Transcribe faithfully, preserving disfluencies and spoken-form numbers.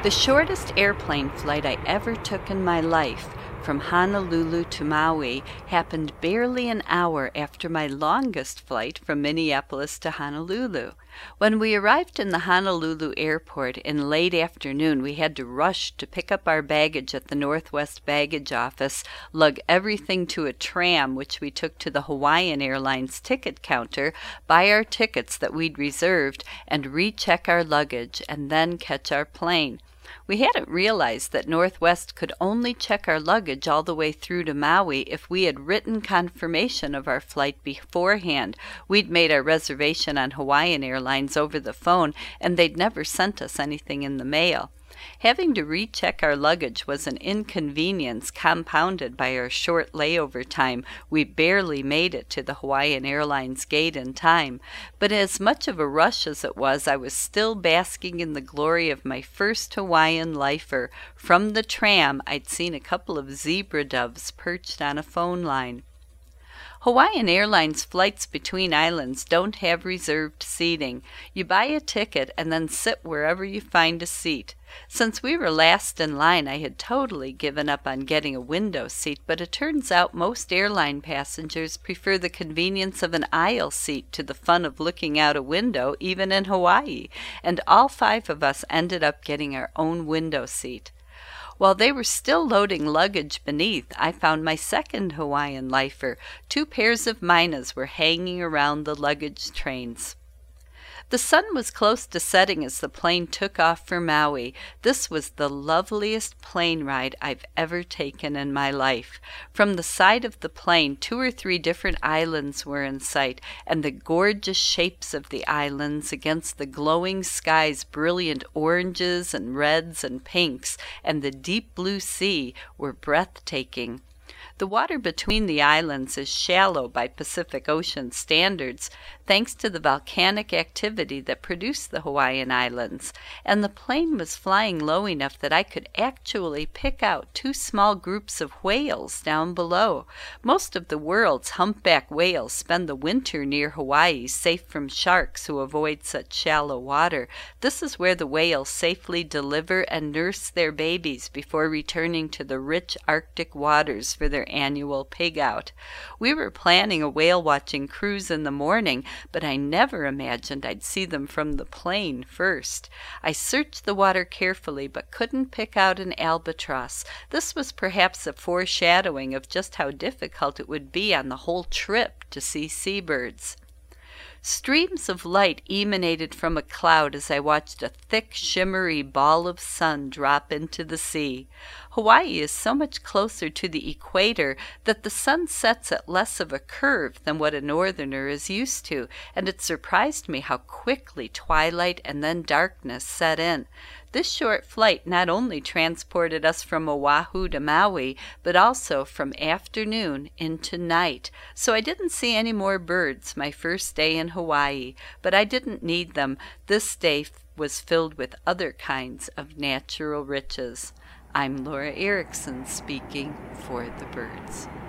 The shortest airplane flight I ever took in my life, from Honolulu to Maui, happened barely an hour after my longest flight from Minneapolis to Honolulu. When we arrived in the Honolulu airport in late afternoon, we had to rush to pick up our baggage at the Northwest baggage office, lug everything to a tram which we took to the Hawaiian Airlines ticket counter, buy our tickets that we'd reserved, and recheck our luggage, and then catch our plane. We hadn't realized that Northwest could only check our luggage all the way through to Maui if we had written confirmation of our flight beforehand. We'd made our reservation on Hawaiian Airlines over the phone, and they'd never sent us anything in the mail. Having to recheck our luggage was an inconvenience compounded by our short layover time. We barely made it to the Hawaiian Airlines gate in time. But as much of a rush as it was, I was still basking in the glory of my first Hawaiian lifer. From the tram, I'd seen a couple of zebra doves perched on a phone line. Hawaiian Airlines flights between islands don't have reserved seating. You buy a ticket and then sit wherever you find a seat. Since we were last in line, I had totally given up on getting a window seat, but it turns out most airline passengers prefer the convenience of an aisle seat to the fun of looking out a window, even in Hawaii, and all five of us ended up getting our own window seat. While they were still loading luggage beneath, I found my second Hawaiian lifer. Two pairs of minas were hanging around the luggage trains. The sun was close to setting as the plane took off for Maui. This was the loveliest plane ride I've ever taken in my life. From the side of the plane, two or three different islands were in sight, and the gorgeous shapes of the islands against the glowing sky's brilliant oranges and reds and pinks and the deep blue sea were breathtaking. The water between the islands is shallow by Pacific Ocean standards, thanks to the volcanic activity that produced the Hawaiian Islands, and the plane was flying low enough that I could actually pick out two small groups of whales down below. Most of the world's humpback whales spend the winter near Hawaii, safe from sharks who avoid such shallow water. This is where the whales safely deliver and nurse their babies before returning to the rich Arctic waters for their annual pig out. We were planning a whale watching cruise in the morning, but I never imagined I'd see them from the plane first. I searched the water carefully but couldn't pick out an albatross. This was perhaps a foreshadowing of just how difficult it would be on the whole trip to see seabirds. Streams of light emanated from a cloud as I watched a thick, shimmery ball of sun drop into the sea. Hawaii is so much closer to the equator that the sun sets at less of a curve than what a northerner is used to, and it surprised me how quickly twilight and then darkness set in. This short flight not only transported us from Oahu to Maui, but also from afternoon into night. So I didn't see any more birds my first day in Hawaii, but I didn't need them. This day was filled with other kinds of natural riches. I'm Laura Erickson speaking for the birds.